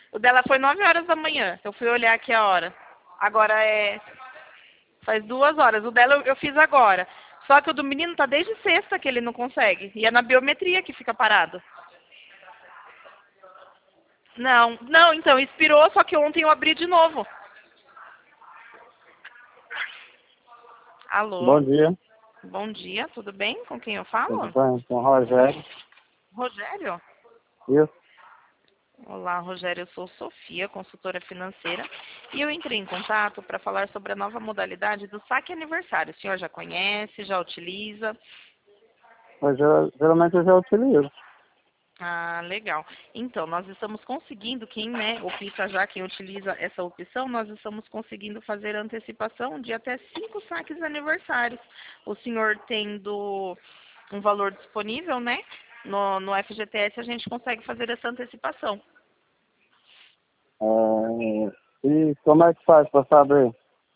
O dela foi 9 horas da manhã. Eu fui olhar aqui a hora. Agora faz 2 horas. O dela eu fiz agora. Só que o do menino tá desde sexta que ele não consegue. E é na biometria que fica parado. Não, então, expirou, só que ontem eu abri de novo. Bom Alô? dia. Bom dia, tudo bem? Com quem eu Tudo falo? bem? Com o Rogério. Rogério? Isso. Olá, Rogério, eu sou Sofia, consultora financeira, e eu entrei em contato para falar sobre a nova modalidade do saque aniversário. O senhor já conhece, já utiliza? Mas geralmente eu já utilizo. Ah, legal. Então, nós estamos conseguindo, quem opta já, quem utiliza essa opção, nós estamos conseguindo fazer antecipação de até 5 saques aniversários. O senhor tendo um valor disponível, né? No FGTS a gente consegue fazer essa antecipação. E como é que faz para saber?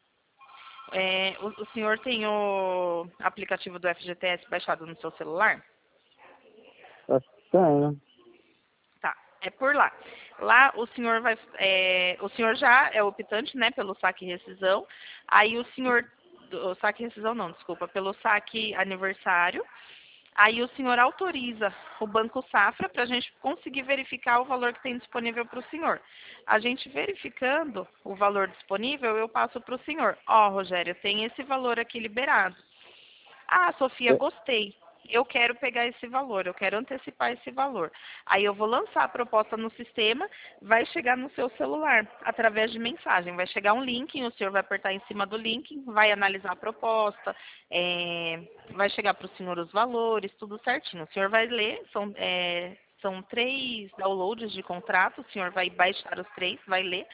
O senhor tem o aplicativo do FGTS baixado no seu celular? Acho que tem, né? Tá, é por lá. Lá o senhor o senhor já é optante, né, pelo saque rescisão. Aí o senhor, o saque rescisão não, desculpa, pelo saque aniversário. Aí o senhor autoriza o Banco Safra para a gente conseguir verificar o valor que tem disponível para o senhor. A gente verificando o valor disponível, eu passo para o senhor. Ó, Rogério, tem esse valor aqui liberado. Ah, Sofia, gostei. Eu quero pegar esse valor, eu quero antecipar esse valor. Aí eu vou lançar a proposta no sistema, vai chegar no seu celular, através de mensagem. Vai chegar um link, o senhor vai apertar em cima do link, vai analisar a proposta, vai chegar para o senhor os valores, tudo certinho. O senhor vai ler, são 3 downloads de contrato, o senhor vai baixar os 3, vai ler,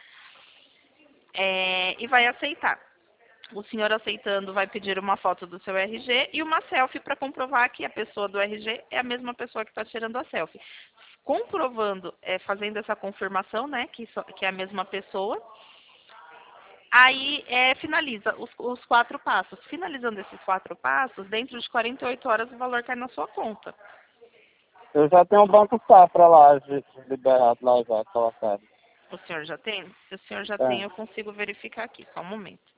e vai aceitar. O senhor aceitando vai pedir uma foto do seu RG e uma selfie para comprovar que a pessoa do RG é a mesma pessoa que está tirando a selfie. Comprovando, fazendo essa confirmação, né, que é a mesma pessoa, aí finaliza os 4 passos. Finalizando esses 4 passos, dentro de 48 horas o valor cai na sua conta. Eu já tenho um banco safra lá, liberado lá já, colocado. O senhor já tem? Se o senhor já tem, Tem. eu consigo verificar aqui. Só um momento.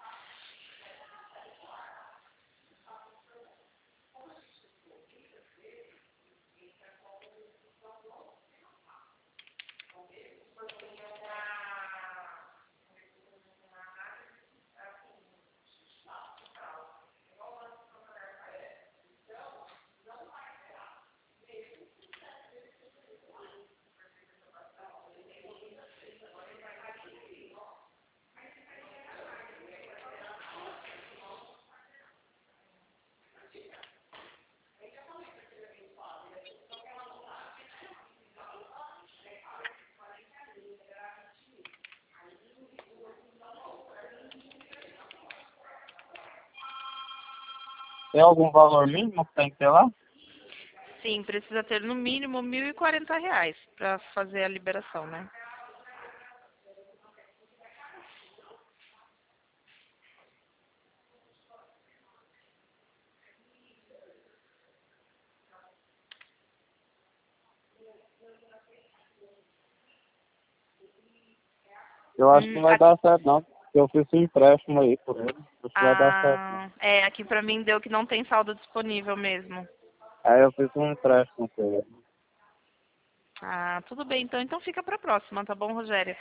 Tem algum valor mínimo que tem que ter lá? Sim, precisa ter no mínimo R$ 1.040 para fazer a liberação, né? Eu acho que não vai dar certo não. Eu fiz um empréstimo aí por ele. Acho que vai dar certo não. Aqui pra mim deu que não tem saldo disponível mesmo. Aí eu fiz um empréstimo por ele. Ah, tudo bem, então fica pra próxima, tá bom, Rogério?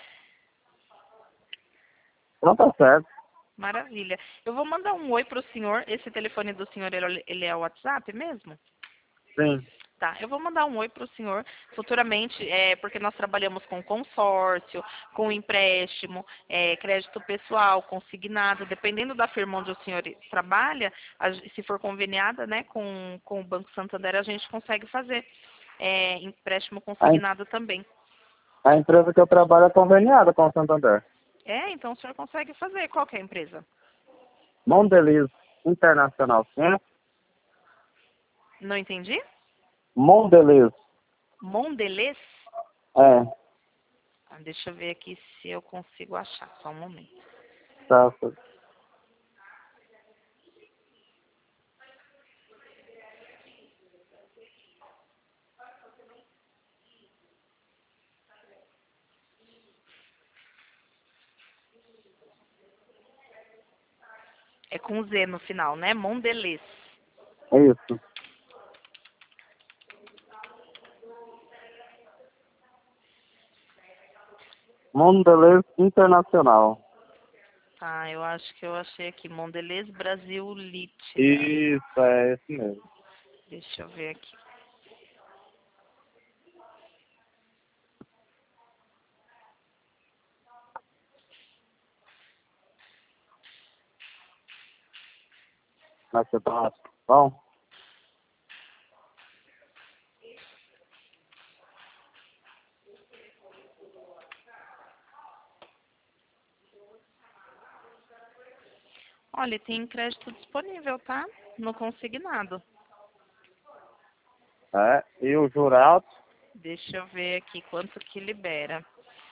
Não tá certo. Maravilha. Eu vou mandar um oi pro senhor. Esse telefone do senhor, ele é o WhatsApp mesmo? Sim. Tá, eu vou mandar um oi para o senhor futuramente, porque nós trabalhamos com consórcio, com empréstimo, crédito pessoal, consignado, dependendo da firma onde o senhor trabalha, se for conveniada, né, com o Banco Santander, a gente consegue fazer empréstimo consignado também. A empresa que eu trabalho é conveniada com o Santander. Então o senhor consegue fazer. Qual que é a empresa? Mondeliz Internacional, sim? Não entendi? Mondeliz. Mondelez? É. Deixa eu ver aqui se eu consigo achar, só um momento. Tá. É com Z no final, né? Mondelez. É isso. Mondelez Internacional. Tá, eu acho que eu achei aqui. Mondelez Brasil Lítida. Isso, é esse mesmo. Deixa eu ver aqui. Mas você tá bom? Olha, tem crédito disponível, tá? No consignado. É, e o jurado? Deixa eu ver aqui quanto que libera.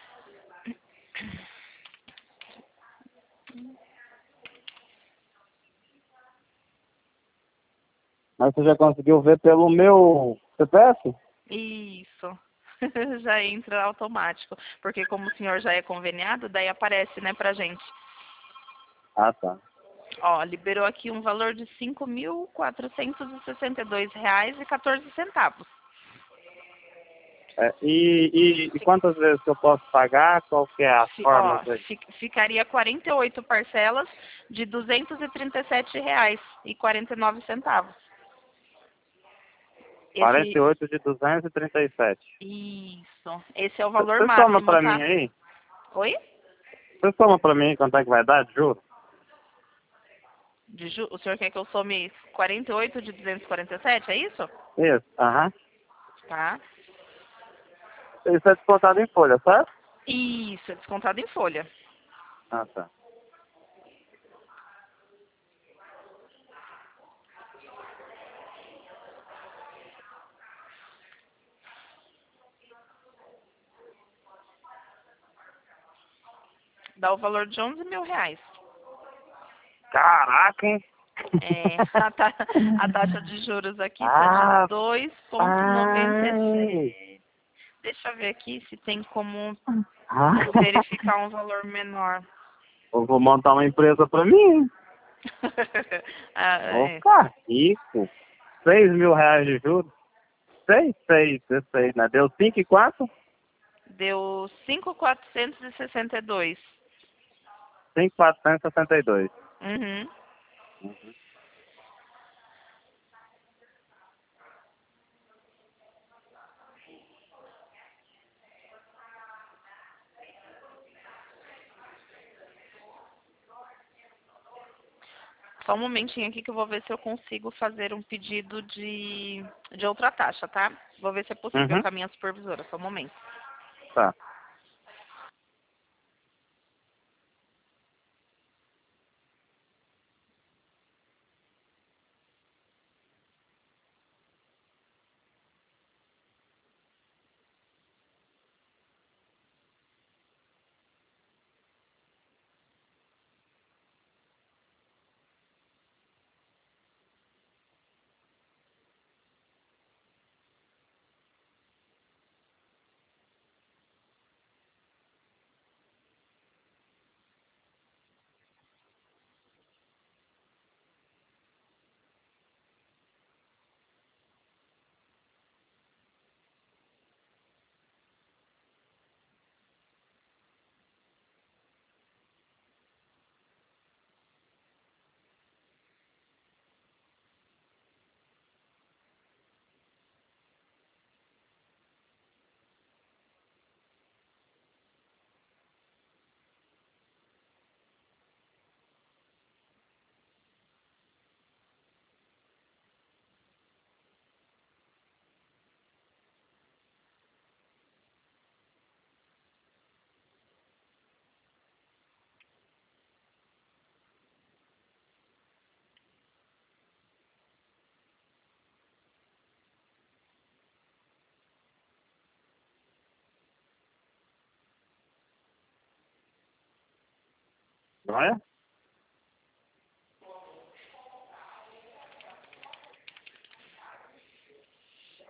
Mas você já conseguiu ver pelo meu CPF? Isso. Já entra automático. Porque como o senhor já é conveniado, daí aparece, né, pra gente. Ah, tá. Ó, liberou aqui um valor de R$ 5.462,14. É, e quantas vezes que eu posso pagar? Qual que é a forma Ó, daí? ficaria 48 parcelas de R$ 237,49. Esse, 48 de 237. isso. Esse é o valor Você soma máximo, pra mim tá? aí? Oi? Você soma pra mim quanto é que vai dar de juros? O senhor quer que eu some 48 de 247, é isso? Isso, aham. Tá. Isso é descontado em folha, certo? Isso, é descontado em folha. Ah, tá. Dá o valor de R$ 11.000. Caraca, hein? É, a taxa de juros aqui está de Ah, 2,96. pai. Deixa eu ver aqui se tem como Ah. verificar um valor menor. Eu vou montar uma empresa pra mim. Ah, Vou é. ficar rico. R$ 6.000 de juros. Seis, né? Deu 5 e 4? Deu 5.462. 5.462. Uhum. Só um momentinho aqui que eu vou ver se eu consigo fazer um pedido de outra taxa, tá? Vou ver se é possível Uhum. com a minha supervisora. Só um momento. Tá. Olha.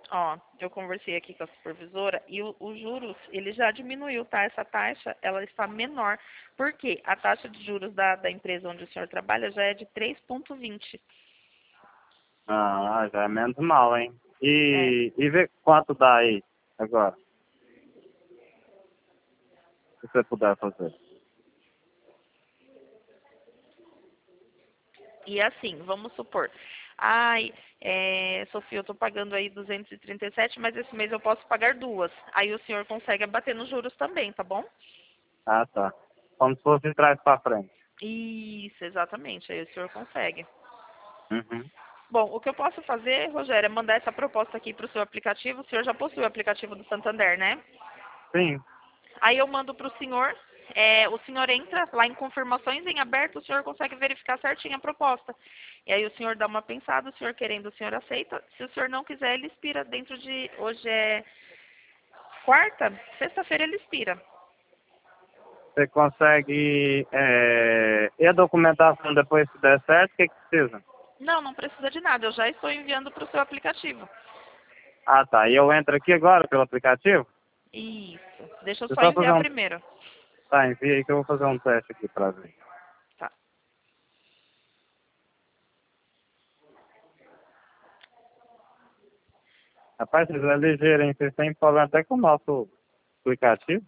Ó, eu conversei aqui com a supervisora e os juros, ele já diminuiu, tá? Essa taxa, ela está menor. Por quê? A taxa de juros da empresa onde o senhor trabalha já é de 3,20. Ah, já é menos mal, hein? É. E vê quanto dá aí agora, se você puder fazer. E assim, vamos supor, ai, Sofia, eu tô pagando aí 237, mas esse mês eu posso pagar duas. Aí o senhor consegue abater nos juros também, tá bom? Ah, tá. Como se fosse de trás para frente. Isso, exatamente, aí o senhor consegue. Uhum. Bom, o que eu posso fazer, Rogério, é mandar essa proposta aqui para o seu aplicativo. O senhor já possui o aplicativo do Santander, né? Sim. Aí eu mando para o senhor. O senhor entra lá em confirmações em aberto, o senhor consegue verificar certinho a proposta. E aí o senhor dá uma pensada, o senhor querendo, o senhor aceita. Se o senhor não quiser, ele expira dentro de. Hoje é quarta, sexta-feira ele expira. Você consegue. E a documentação depois se der certo, o que precisa? Não, não precisa de nada, eu já estou enviando para o seu aplicativo. Ah, tá. E eu entro aqui agora pelo aplicativo? Isso. Deixa eu Deixa eu só só fazer enviar um. primeiro. Tá, envia aí que eu vou fazer um teste aqui pra ver. Tá. Rapaz, vocês é ligeiro, hein? Vocês têm problema até com o nosso aplicativo?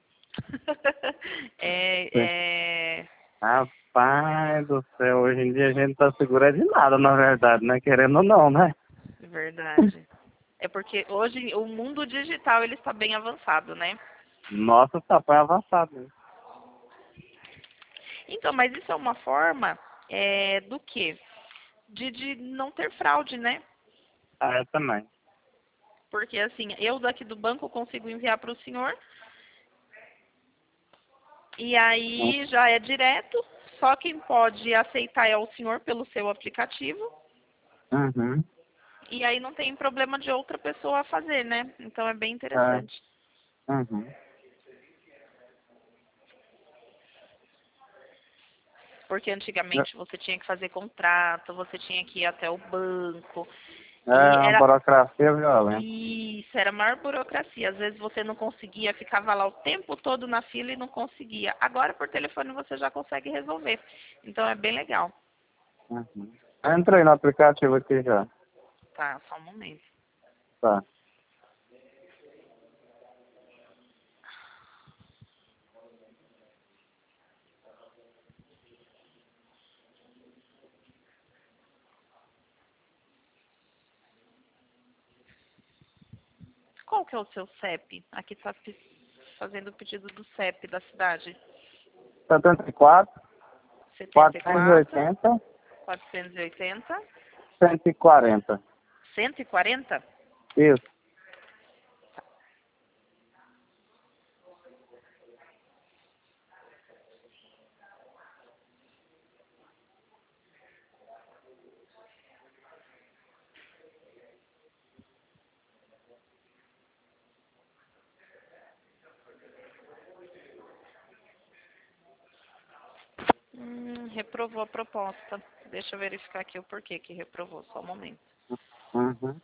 Sim. é, Rapaz do céu, hoje em dia a gente tá segura de nada, na verdade, né? Querendo ou não, né? Verdade. É porque hoje o mundo digital ele está bem avançado, né? Nossa, tá foi avançado, hein? Então, mas isso é uma forma do quê? De não ter fraude, né? Ah, eu também. Porque assim, eu daqui do banco consigo enviar para o senhor e aí já é direto. Só quem pode aceitar é o senhor pelo seu aplicativo. Uhum. E aí não tem problema de outra pessoa fazer, né? Então é bem É. interessante. Uhum. Porque antigamente você tinha que fazer contrato, você tinha que ir até o banco. E É uma era burocracia violenta. isso, era a maior burocracia. Às vezes você não conseguia, ficava lá o tempo todo na fila e não conseguia. Agora por telefone você já consegue resolver. Então é bem legal. Uhum. Eu entrei no aplicativo aqui já. Tá, só um momento. Tá. Qual que é o seu CEP? Aqui está fazendo o pedido do CEP da cidade. 74, 74, 480, 480, 140. 140? Isso. Reprovou a proposta. Deixa eu verificar aqui o porquê que reprovou. Só um momento. Uhum.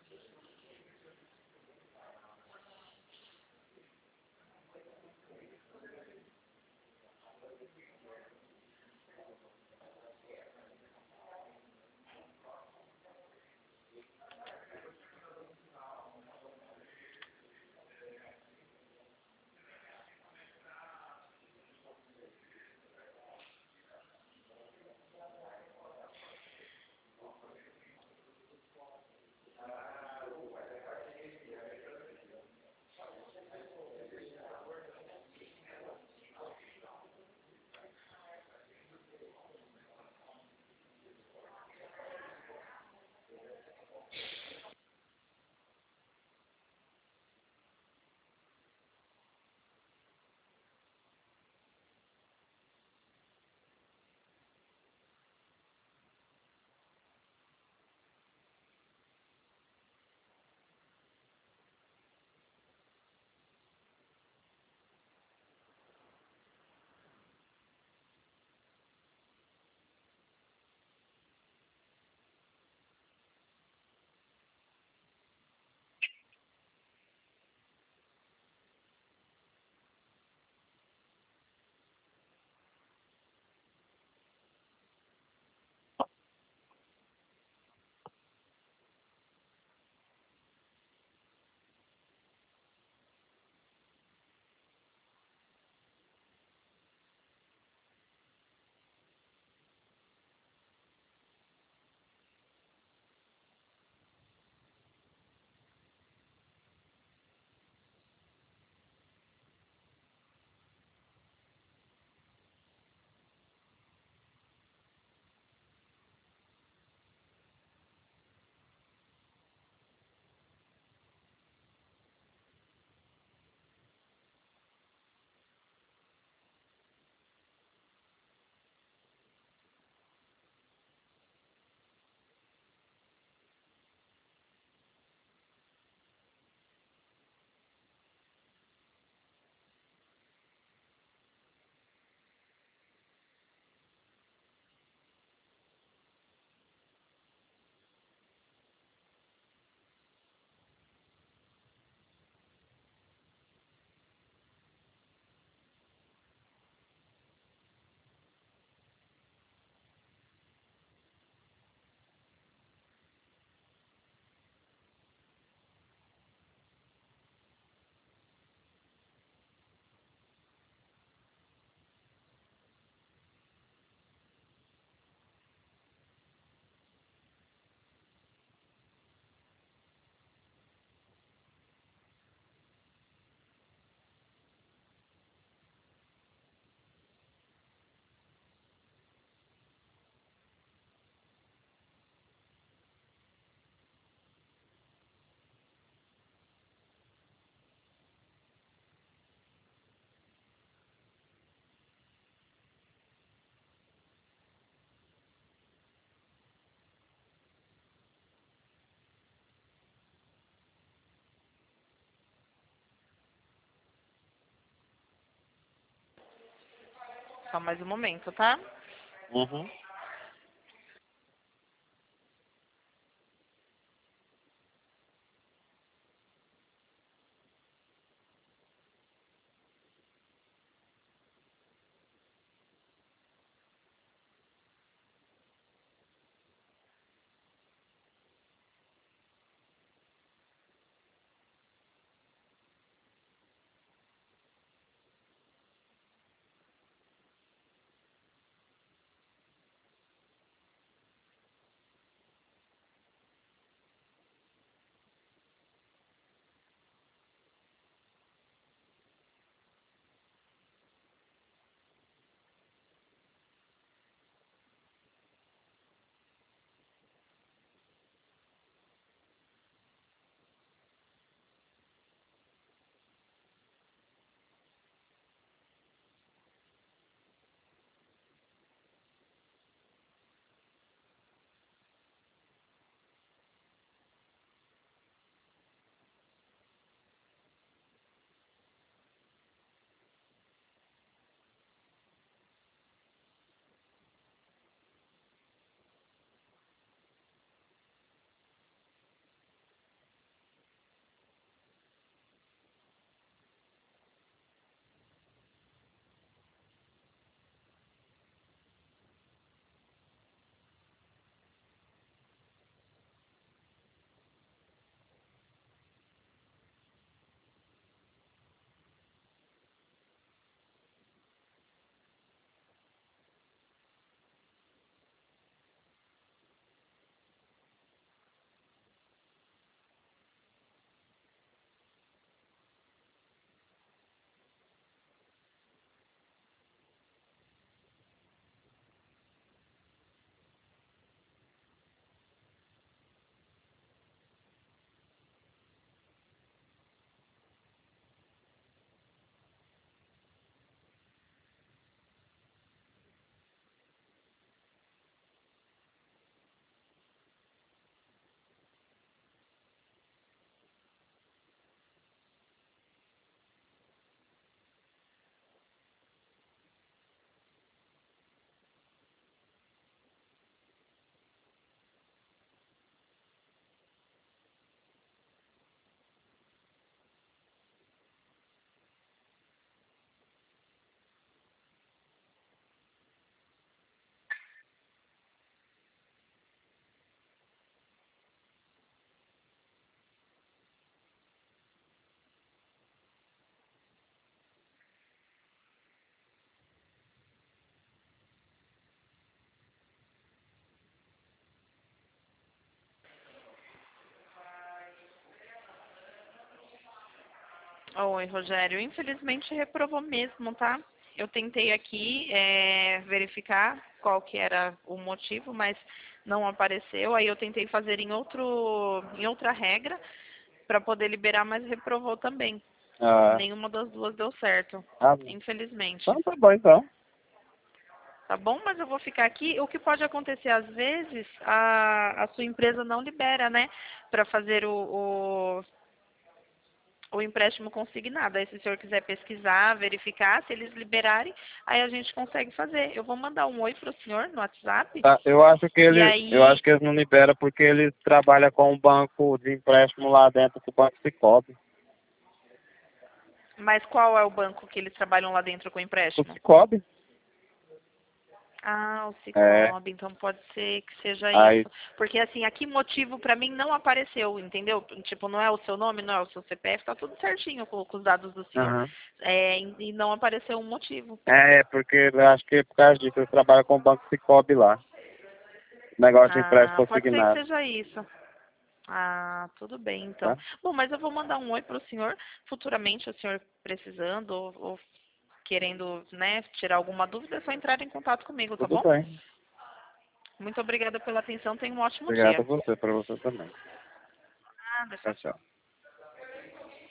Só mais um momento, tá? Uhum. Oi, Rogério. Infelizmente reprovou mesmo, tá? Eu tentei aqui verificar qual que era o motivo, mas não apareceu. Aí eu tentei fazer em outra regra para poder liberar, mas reprovou também. Ah, Nenhuma das duas deu certo, ah, infelizmente. então tá bom então. Tá bom? Mas eu vou ficar aqui. O que pode acontecer às vezes, a sua empresa não libera, né? Para fazer o empréstimo consignado. Aí se o senhor quiser pesquisar, verificar, se eles liberarem, aí a gente consegue fazer. Eu vou mandar um oi para o senhor no WhatsApp. Tá, E eu acho aí, que eles não liberam porque eles trabalham com um banco de empréstimo lá dentro do Banco Cicobi. mas qual é o banco que eles trabalham lá dentro com O empréstimo? Cicobi? Ah, o É. Cicobi, então pode ser que seja Aí, isso. Porque assim, aqui motivo pra mim não apareceu, entendeu? Tipo, não é o seu nome, não é o seu CPF, tá tudo certinho com os dados do senhor. aham. E não apareceu um motivo. Porque eu acho que é por causa disso eles trabalham com o Banco Cicobi lá. Negócio de empréstimo Ah, pode ser que consignado, seja isso. Ah, tudo bem, então. tá? Bom, mas eu vou mandar um oi para o senhor. Futuramente, o senhor precisando ou querendo, né, tirar alguma dúvida, é só entrar em contato comigo, tá Tudo bom? bem. Muito obrigada pela atenção. Tenha um ótimo Obrigado a dia. você, para você também. Nada, Tchau, tchau, tchau. tchau.